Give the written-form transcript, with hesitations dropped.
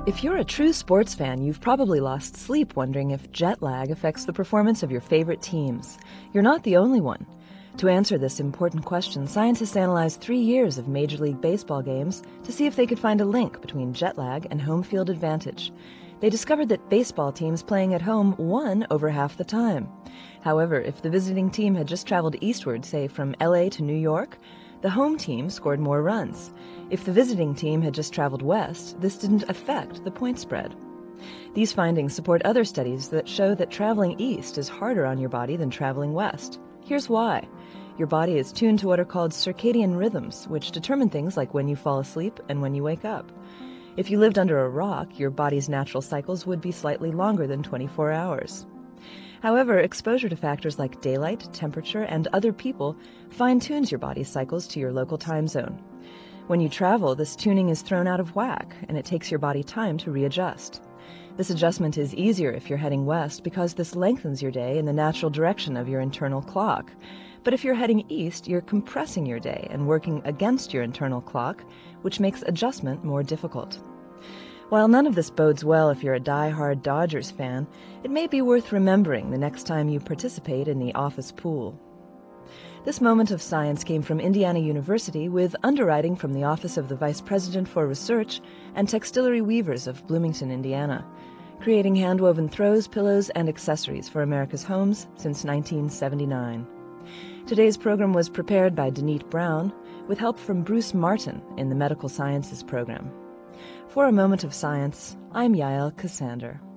If you're a true sports fan, you've probably lost sleep wondering if jet lag affects the performance of your favorite teams. You're not the only one. To answer this important question, scientists analyzed 3 years of Major League Baseball games to see if they could find a link between jet lag and home field advantage. They discovered that baseball teams playing at home won over half the time. However, if the visiting team had just traveled eastward, say from LA to New York, the home team scored more runs. If the visiting team had just traveled west, this didn't affect the point spread. These findings support other studies that show that traveling east is harder on your body than traveling west. Here's why. Your body is tuned to what are called circadian rhythms, which determine things like when you fall asleep and when you wake up. If you lived under a rock, your body's natural cycles would be slightly longer than 24 hours. However, exposure to factors like daylight, temperature, and other people fine-tunes your body's cycles to your local time zone. When you travel, this tuning is thrown out of whack, and it takes your body time to readjust. This adjustment is easier if you're heading west because this lengthens your day in the natural direction of your internal clock. But if you're heading east, you're compressing your day and working against your internal clock, which makes adjustment more difficult. While none of this bodes well if you're a die-hard Dodgers fan, it may be worth remembering the next time you participate in the office pool. This moment of science came from Indiana University with underwriting from the Office of the Vice President for Research and Textillery Weavers of Bloomington, Indiana, creating hand-woven throws, pillows, and accessories for America's homes since 1979. Today's program was prepared by Denise Brown with help from Bruce Martin in the Medical Sciences program. For a Moment of Science, I'm Yael Cassander.